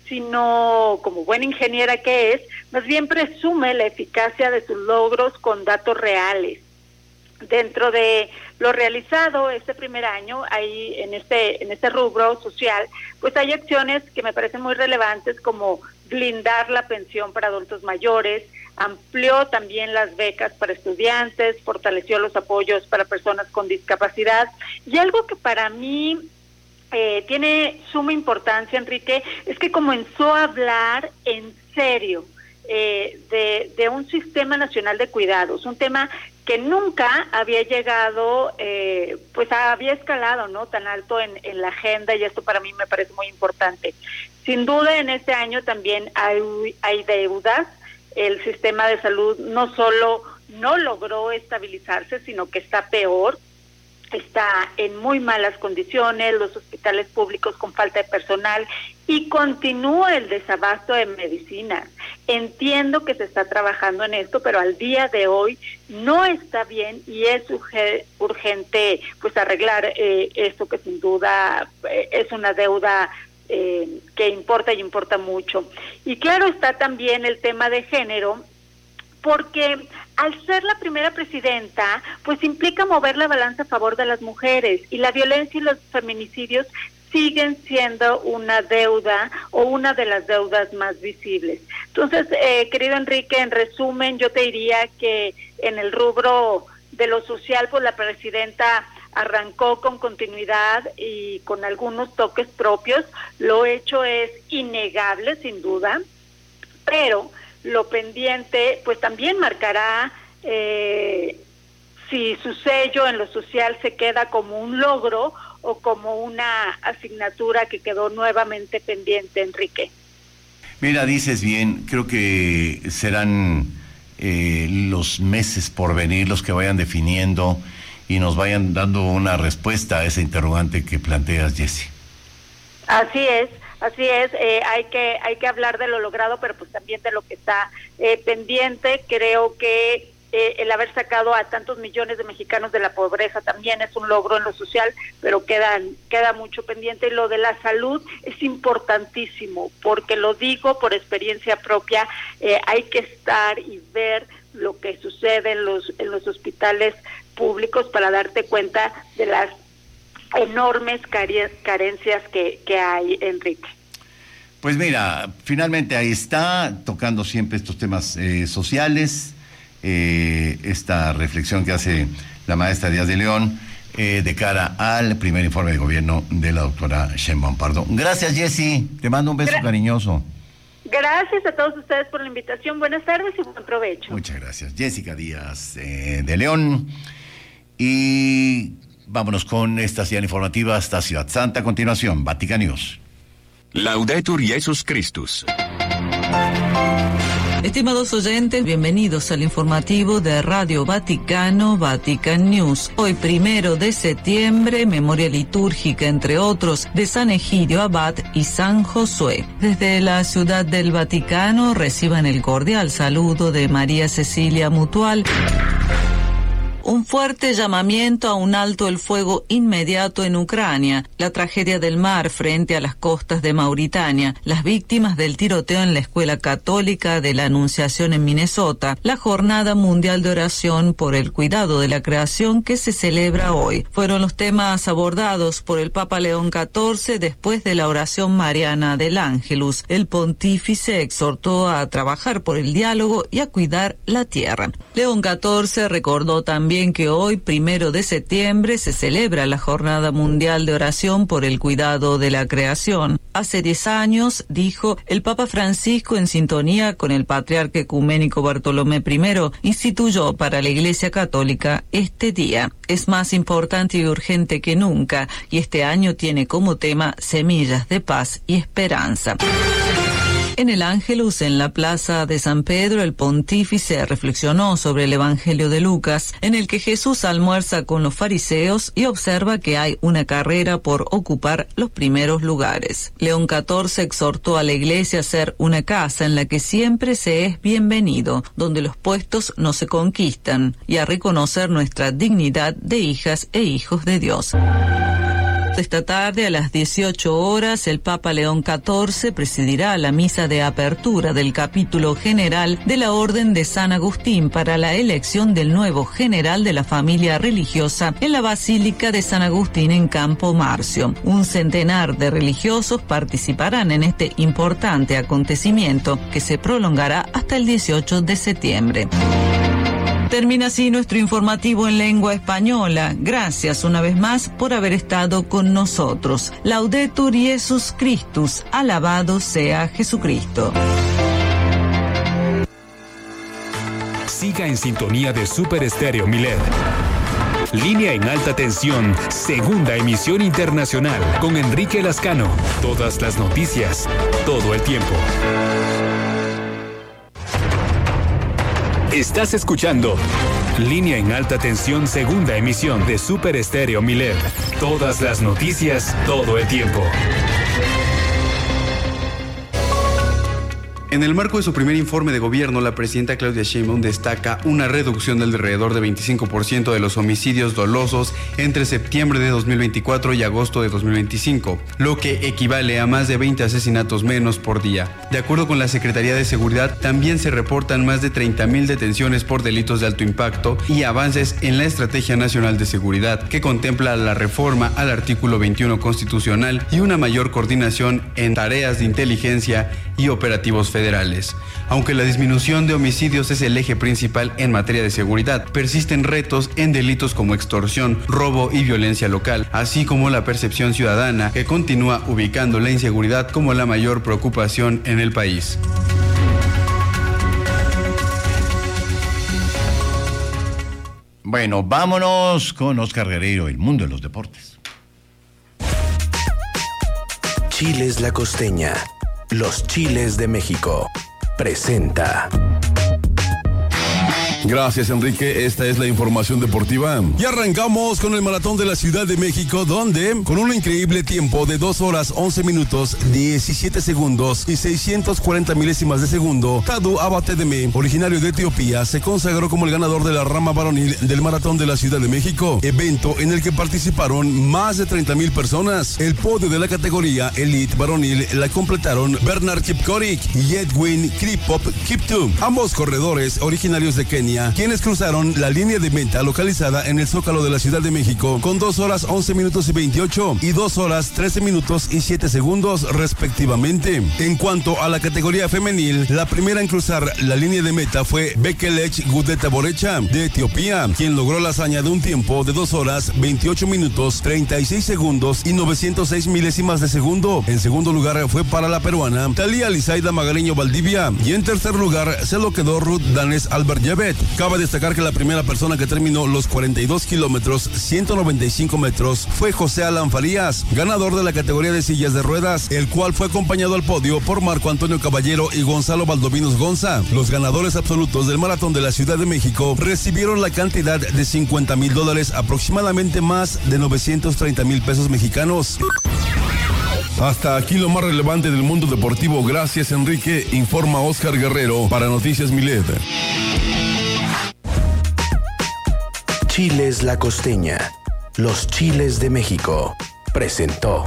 sino como buena ingeniera que es, más bien presume la eficacia de sus logros con datos reales. Dentro de lo realizado este primer año, hay en este en este rubro social, pues hay acciones que me parecen muy relevantes, como blindar la pensión para adultos mayores, amplió también las becas para estudiantes, fortaleció los apoyos para personas con discapacidad, y algo que para mí Eh, tiene suma importancia, Enrique, es que comenzó a hablar en serio eh, de, de un sistema nacional de cuidados, un tema que nunca había llegado, eh, pues había escalado, ¿no?, tan alto en, en la agenda, y esto para mí me parece muy importante. Sin duda, en este año también hay, hay deudas. El sistema de salud no solo no logró estabilizarse, sino que está peor. Está en muy malas condiciones, los hospitales públicos con falta de personal, y continúa el desabasto de medicinas. Entiendo que se está trabajando en esto, pero al día de hoy no está bien, y es urgente pues arreglar eh, esto, que sin duda eh, es una deuda eh, que importa y importa mucho. Y claro está también el tema de género, porque al ser la primera presidenta, pues implica mover la balanza a favor de las mujeres, y la violencia y los feminicidios siguen siendo una deuda o una de las deudas más visibles. Entonces, eh, querido Enrique, en resumen, yo te diría que en el rubro de lo social, pues la presidenta arrancó con continuidad y con algunos toques propios. Lo hecho es innegable, sin duda, pero lo pendiente pues también marcará eh, si su sello en lo social se queda como un logro o como una asignatura que quedó nuevamente pendiente, Enrique. Mira, dices bien, creo que serán eh, los meses por venir los que vayan definiendo y nos vayan dando una respuesta a esa interrogante que planteas, Jessy. Así es. Así es, eh, hay que hay que hablar de lo logrado, pero pues también de lo que está eh, pendiente. Creo que eh, el haber sacado a tantos millones de mexicanos de la pobreza también es un logro en lo social, pero quedan queda mucho pendiente. Y lo de la salud es importantísimo, porque lo digo por experiencia propia, eh, hay que estar y ver lo que sucede en los en los hospitales públicos para darte cuenta de las enormes carencias que, que hay, Enrique. Pues mira, finalmente ahí está, tocando siempre estos temas eh, sociales, eh, esta reflexión que hace la maestra Díaz de León eh, de cara al primer informe de gobierno de la doctora Sheinbaum Pardo. Gracias, Jessy, te mando un beso Gra- cariñoso. Gracias a todos ustedes por la invitación, buenas tardes y buen provecho. Muchas gracias, Jessica Díaz eh, de León. Y vámonos con esta señal informativa hasta Ciudad Santa. A continuación, Vatican News. Laudetur Jesus Christus. Estimados oyentes, bienvenidos al informativo de Radio Vaticano, Vatican News. Hoy, primero de septiembre, memoria litúrgica, entre otros, de San Egidio Abad y San Josué. Desde la Ciudad del Vaticano reciban el cordial saludo de María Cecilia Mutual. Un fuerte llamamiento a un alto el fuego inmediato en Ucrania, la tragedia del mar frente a las costas de Mauritania, las víctimas del tiroteo en la Escuela Católica de la Anunciación en Minnesota, la Jornada Mundial de Oración por el Cuidado de la Creación que se celebra hoy. Fueron los temas abordados por el Papa León catorce después de la oración mariana del Ángelus. El pontífice exhortó a trabajar por el diálogo y a cuidar la tierra. León catorce recordó también que hoy, primero de septiembre, se celebra la Jornada Mundial de Oración por el Cuidado de la Creación. Hace diez años, dijo, el Papa Francisco, en sintonía con el Patriarca Ecuménico Bartolomé primero, instituyó para la Iglesia Católica este día. Es más importante y urgente que nunca, y este año tiene como tema Semillas de Paz y Esperanza. En el Ángelus, en la plaza de San Pedro, el pontífice reflexionó sobre el Evangelio de Lucas, en el que Jesús almuerza con los fariseos y observa que hay una carrera por ocupar los primeros lugares. León catorce exhortó a la Iglesia a ser una casa en la que siempre se es bienvenido, donde los puestos no se conquistan, y a reconocer nuestra dignidad de hijas e hijos de Dios. Esta tarde a las dieciocho horas el Papa León catorce presidirá la misa de apertura del capítulo general de la Orden de San Agustín para la elección del nuevo general de la familia religiosa en la Basílica de San Agustín en Campo Marcio. Un centenar de religiosos participarán en este importante acontecimiento que se prolongará hasta el dieciocho de septiembre. Termina así nuestro informativo en lengua española. Gracias una vez más por haber estado con nosotros. Laudetur Jesus Christus. Alabado sea Jesucristo. Siga en sintonía de Super Estéreo Milet. Línea en alta tensión, segunda emisión internacional con Enrique Lascano. Todas las noticias, todo el tiempo. Estás escuchando Línea en alta tensión, segunda emisión de Super Estéreo Milet. Todas las noticias, todo el tiempo. En el marco de su primer informe de gobierno, la presidenta Claudia Sheinbaum destaca una reducción del alrededor de veinticinco por ciento de los homicidios dolosos entre septiembre de dos mil veinticuatro y agosto de dos mil veinticinco, lo que equivale a más de veinte asesinatos menos por día. De acuerdo con la Secretaría de Seguridad, también se reportan más de treinta mil detenciones por delitos de alto impacto y avances en la Estrategia Nacional de Seguridad, que contempla la reforma al artículo veintiuno constitucional y una mayor coordinación en tareas de inteligencia y operativos federales. Federales. Aunque la disminución de homicidios es el eje principal en materia de seguridad, persisten retos en delitos como extorsión, robo y violencia local, así como la percepción ciudadana que continúa ubicando la inseguridad como la mayor preocupación en el país. Bueno, vámonos con Oscar Guerreiro, el mundo de los deportes. Chiles La Costeña. Los Chiles de México presenta. Gracias, Enrique. Esta es la información deportiva. Y arrancamos con el Maratón de la Ciudad de México, donde, con un increíble tiempo de dos horas, once minutos, diecisiete segundos y seiscientos cuarenta milésimas de segundo, Tadu Abatedeme, originario de Etiopía, se consagró como el ganador de la rama varonil del Maratón de la Ciudad de México, evento en el que participaron más de treinta mil personas. El podio de la categoría Elite varonil la completaron Bernard Kipkorik y Edwin Kripop Kiptum, ambos corredores originarios de Kenia, Alemania, quienes cruzaron la línea de meta localizada en el Zócalo de la Ciudad de México con dos horas once minutos y veintiocho y dos horas trece minutos y siete segundos respectivamente. En cuanto a la categoría femenil, la primera en cruzar la línea de meta fue Bekelech Gudeta Borecha de Etiopía, quien logró la hazaña de un tiempo de dos horas veintiocho minutos treinta y seis segundos y novecientos seis milésimas de segundo. En segundo lugar fue para la peruana Talía Lizaida Magariño Valdivia y en tercer lugar se lo quedó Ruth Danes Albert Javet. Cabe destacar que la primera persona que terminó los cuarenta y dos kilómetros ciento noventa y cinco metros fue José Alan Farías, ganador de la categoría de sillas de ruedas, el cual fue acompañado al podio por Marco Antonio Caballero y Gonzalo Valdovinos Gonza. Los ganadores absolutos del Maratón de la Ciudad de México recibieron la cantidad de cincuenta mil dólares, aproximadamente más de novecientos treinta mil pesos mexicanos. Hasta aquí lo más relevante del mundo deportivo. Gracias, Enrique. Informa Oscar Guerrero para Noticias Milet. Chiles La Costeña, los chiles de México, presentó.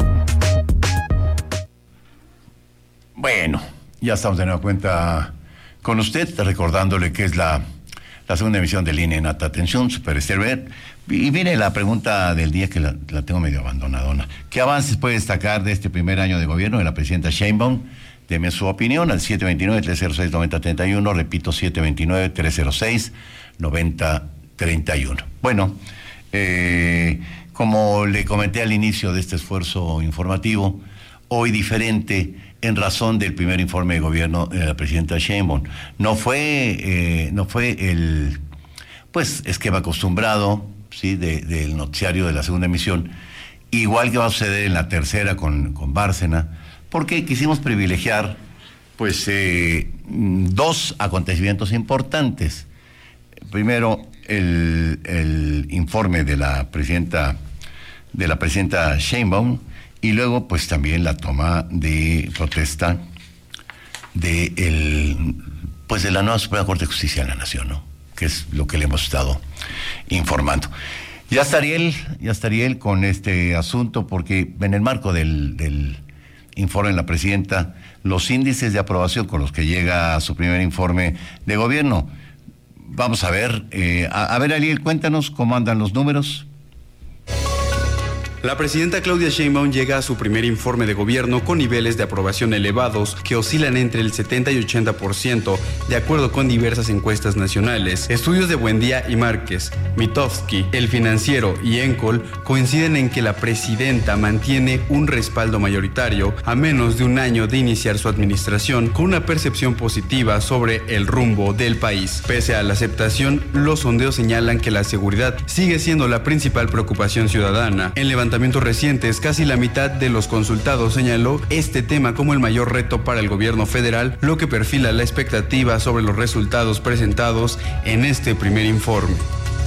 Bueno, ya estamos de nueva cuenta con usted, recordándole que es la, la segunda emisión de Línea en Alta Tensión, Super Estéreo. Y mire la pregunta del día, que la, la tengo medio abandonadona. ¿Qué avances puede destacar de este primer año de gobierno de la presidenta Sheinbaum? Deme su opinión al siete dos nueve, tres cero seis, nueve cero tres uno, repito, siete dos nueve, tres cero seis, nueve cero tres uno. Bueno, eh, como le comenté al inicio de este esfuerzo informativo, hoy diferente en razón del primer informe de gobierno de la presidenta Sheinbaum. No fue, eh, no fue el pues esquema acostumbrado, sí, de, del noticiario de la segunda emisión, igual que va a suceder en la tercera con, con Bárcena, porque quisimos privilegiar pues eh, dos acontecimientos importantes. Primero, el, el informe de la presidenta de la presidenta Sheinbaum, y luego pues también la toma de protesta de el pues de la nueva Suprema Corte de Justicia de la Nación, ¿no? Que es lo que le hemos estado informando. Ya estaría él, ya estaría él con este asunto, porque en el marco del, del informe de la presidenta, los índices de aprobación con los que llega a su primer informe de gobierno, vamos a ver, eh, a, a ver, Ariel, cuéntanos cómo andan los números. La presidenta Claudia Sheinbaum llega a su primer informe de gobierno con niveles de aprobación elevados que oscilan entre el setenta y ochenta por ciento, de acuerdo con diversas encuestas nacionales. Estudios de Buendía y Márquez, Mitofsky, El Financiero y Encol coinciden en que la presidenta mantiene un respaldo mayoritario a menos de un año de iniciar su administración, con una percepción positiva sobre el rumbo del país. Pese a la aceptación, los sondeos señalan que la seguridad sigue siendo la principal preocupación ciudadana. En levantamientos recientes, casi la mitad de los consultados señaló este tema como el mayor reto para el gobierno federal, lo que perfila la expectativa sobre los resultados presentados en este primer informe.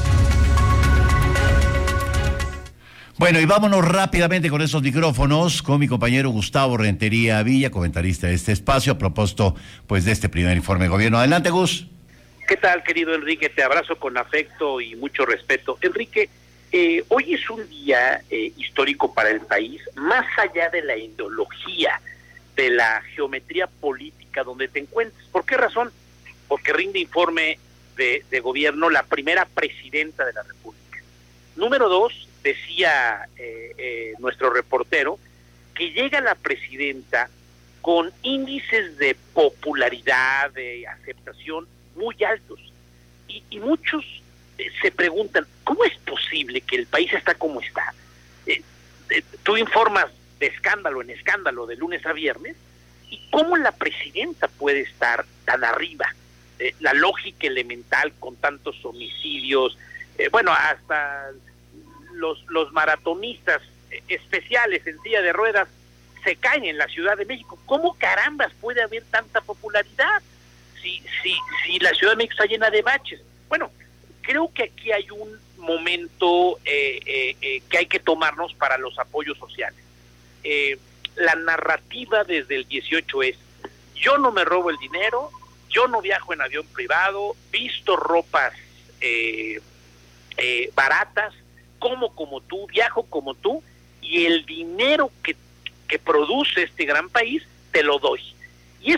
Bueno, y vámonos rápidamente con esos micrófonos con mi compañero Gustavo Rentería Villa, comentarista de este espacio, a propósito pues de este primer informe de gobierno. Adelante, Gus. ¿Qué tal, querido Enrique? Te abrazo con afecto y mucho respeto. Enrique, Eh, hoy es un día eh, histórico para el país, más allá de la ideología, de la geometría política donde te encuentres. ¿Por qué razón? Porque rinde informe de, de gobierno la primera presidenta de la República. Número dos, decía eh, eh, nuestro reportero, que llega la presidenta con índices de popularidad, de aceptación muy altos, y, y muchos se preguntan, ¿cómo es posible que el país está como está? Eh, eh, tú informas de escándalo en escándalo de lunes a viernes, ¿y cómo la presidenta puede estar tan arriba? Eh, la lógica elemental con tantos homicidios, eh, bueno, hasta los, los maratonistas especiales en silla de ruedas se caen en la Ciudad de México. ¿Cómo carambas puede haber tanta popularidad si, si, si la Ciudad de México está llena de baches? Bueno, creo que aquí hay un momento eh, eh, eh, que hay que tomarnos para los apoyos sociales. Eh, la narrativa desde el dieciocho es, yo no me robo el dinero, yo no viajo en avión privado, visto ropas eh, eh, baratas, como como tú, viajo como tú, y el dinero que, que produce este gran país, te lo doy. Y esos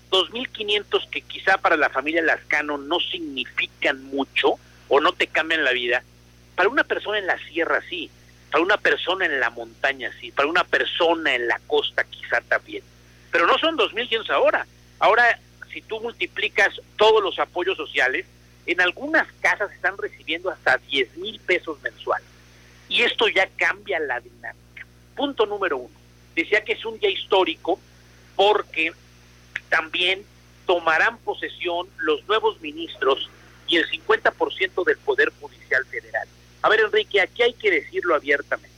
dos mil quinientos que quizá para la familia Lascano no significan mucho o no te cambian la vida, para una persona en la sierra sí, para una persona en la montaña sí, para una persona en la costa quizá también. Pero no son dos mil quinientos ahora. Ahora, si tú multiplicas todos los apoyos sociales, en algunas casas están recibiendo hasta diez mil pesos mensuales. Y esto ya cambia la dinámica. Punto número uno. Decía que es un día histórico porque también tomarán posesión los nuevos ministros y el cincuenta por ciento del Poder Judicial Federal. A ver, Enrique, aquí hay que decirlo abiertamente.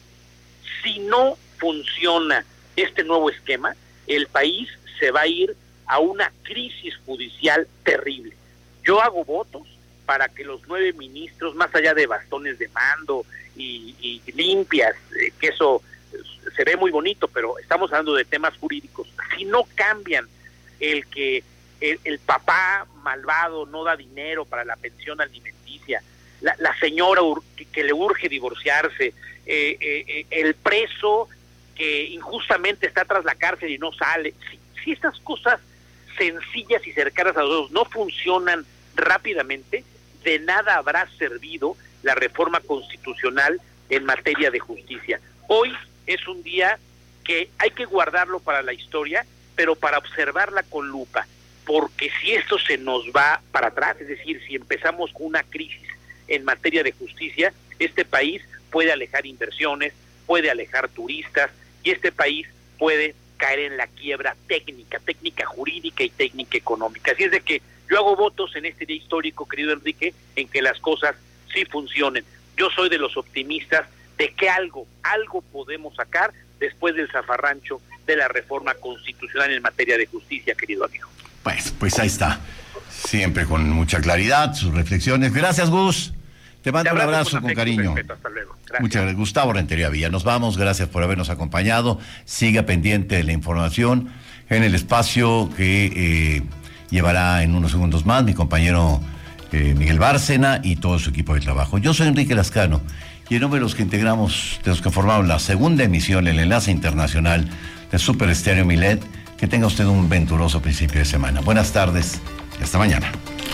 Si no funciona este nuevo esquema, el país se va a ir a una crisis judicial terrible. Yo hago votos para que los nueve ministros, más allá de bastones de mando y, y limpias, eh, que eso se ve muy bonito, pero estamos hablando de temas jurídicos. Si no cambian el que el, el papá malvado no da dinero para la pensión alimenticia, la, la señora ur, que, que le urge divorciarse, eh, eh, el preso que injustamente está tras la cárcel y no sale, si, si estas cosas sencillas y cercanas a todos no funcionan rápidamente, de nada habrá servido la reforma constitucional en materia de justicia. Hoy es un día que hay que guardarlo para la historia, pero para observarla con lupa, porque si esto se nos va para atrás, es decir, si empezamos con una crisis en materia de justicia, este país puede alejar inversiones, puede alejar turistas, y este país puede caer en la quiebra técnica, técnica jurídica y técnica económica. Así es de que yo hago votos en este día histórico, querido Enrique, en que las cosas sí funcionen. Yo soy de los optimistas de que algo, algo podemos sacar después del zafarrancho de la reforma constitucional en materia de justicia, querido amigo. Pues, pues ahí está. Siempre con mucha claridad, sus reflexiones. Gracias, Gus. Te mando un abrazo con, con cariño. Respeto. Hasta luego. Gracias. Muchas gracias. Gustavo Rentería Villa. Nos vamos. Gracias por habernos acompañado. Siga pendiente de la información en el espacio que eh, llevará en unos segundos más mi compañero eh, Miguel Bárcena y todo su equipo de trabajo. Yo soy Enrique Lascano y en nombre de los que integramos, de los que formamos la segunda emisión, el enlace internacional de Super Estéreo Milet, que tenga usted un venturoso principio de semana. Buenas tardes y hasta mañana.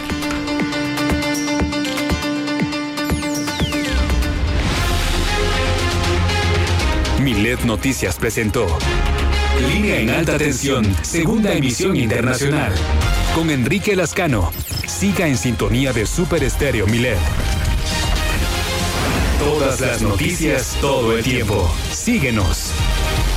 Milet Noticias presentó Línea en Alta Tensión, segunda emisión internacional, con Enrique Lascano. Siga en sintonía de Super Estéreo Milet. Todas las noticias, todo el tiempo. Síguenos.